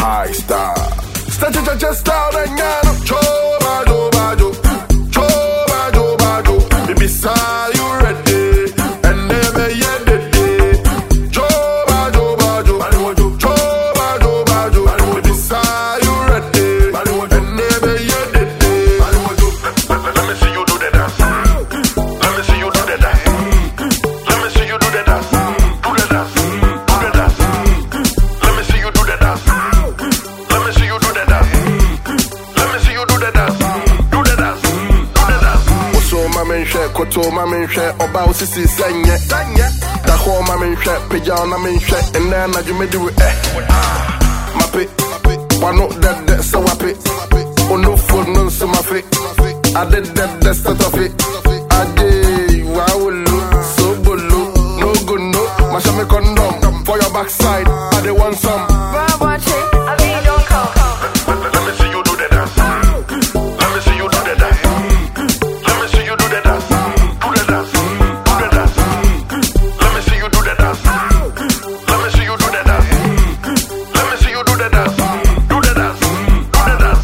high star. Stretch your chest out and get up. Choba, bajo. Choba, bajo. Baby, say you ready? And never yet did. Choba, bajo. Choba, bajo. Baby, say you ready? And never yet did. Let me see you do the dance. Let me see you do the dance. Let me see you do the dance. Do the dance. Do the dance. Let me see you do the dance. Let me see you do the dance. Let me see you do the dance. Do the dance. Do the dance. Oso mama nhwe, koto mama nhwe, oba osisi sanye. Da ho mama nhwe, peja na me nhwe, ena na dwumedi we mape. Wano dead so wape. Ono phone no so mafe. I did that start of it. I did wow so bolo. No good no. Masha me condom for your backside. I dey want some. Watch it. I mean don't come. Let me see you do the dance. Let me see you do the dance. Let me see you do the dance. Do the dance. Do the dance. Let me see you do the dance. Let me see you do the dance. Let me see you do the dance. Do the dance. Do the dance.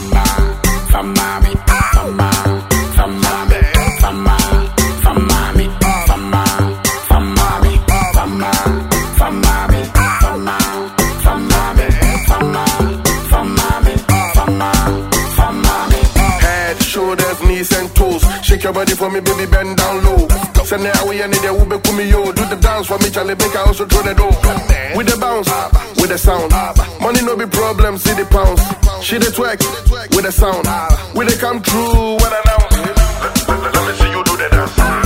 Head, shoulders, knees and toes. Shake your body for me, baby, bend down low. Send it away and they will be me yo. Do the dance for me, Charlie, make I also throw the door. With the bounce, with the sound. Money no be problem, see the pounds. She the twerk, with the sound. Will they come true when I announce? Let me see you do the dance.